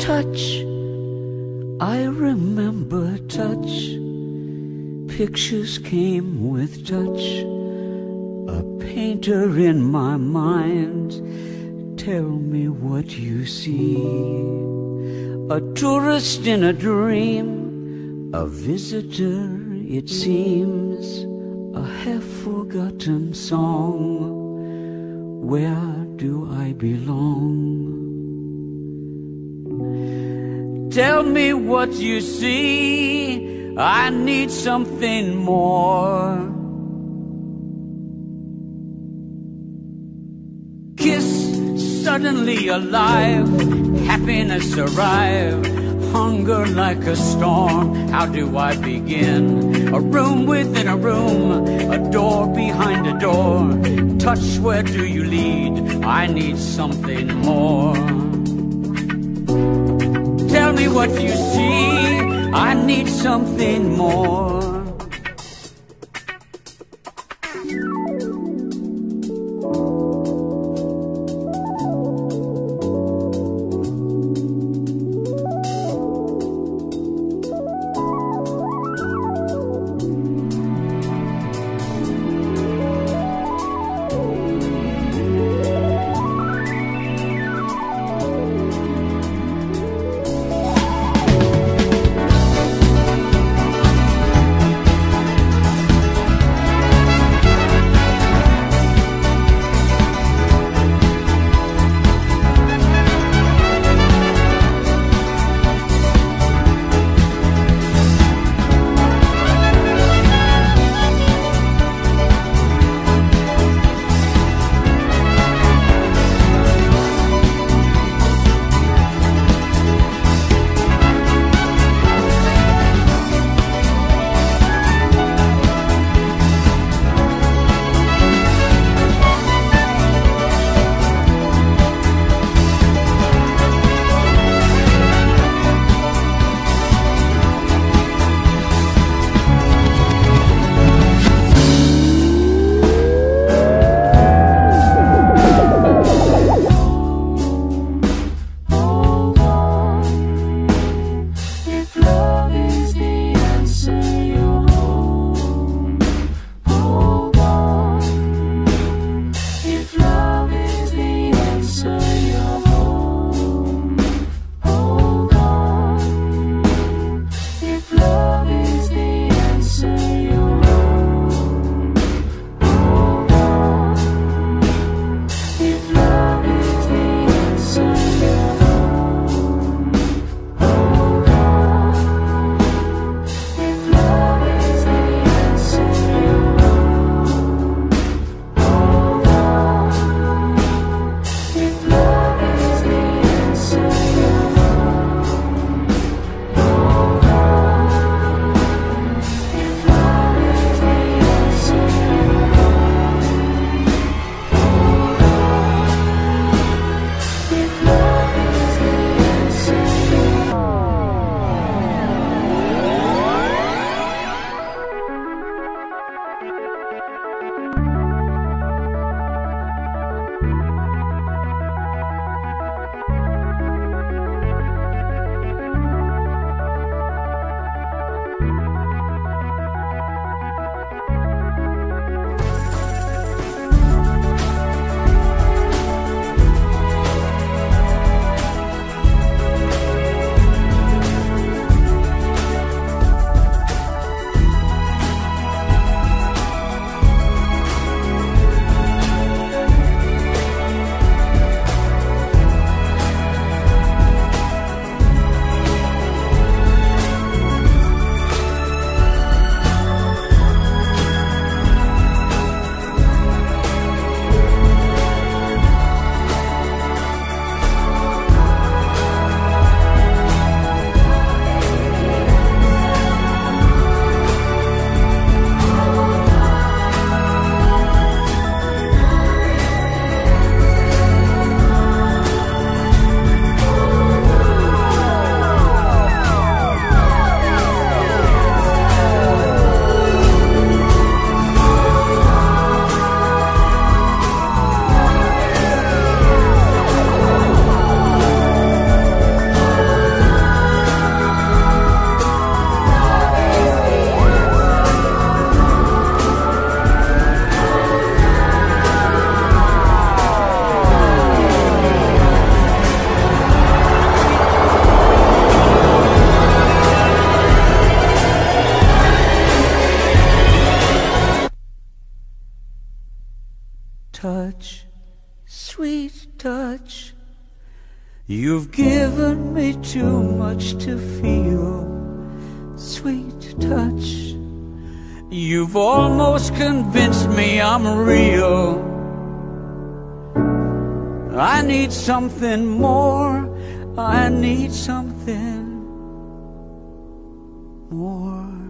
Touch, I remember touch. Pictures came with touch. A painter in my mind. Tell me what you see. A tourist in a dream, a visitor it seems, a half-forgotten song. Where do I belong? Tell me what you see. I need something more. Kiss, suddenly alive. Happiness arrive. Hunger like a storm. How do I begin? A room within a room. A door behind a door. Touch, where do you lead? I need something more. Tell me what you see. I need something more. You've given me too much to feel, sweet touch. You've almost convinced me I'm real. I need something more. I need something more.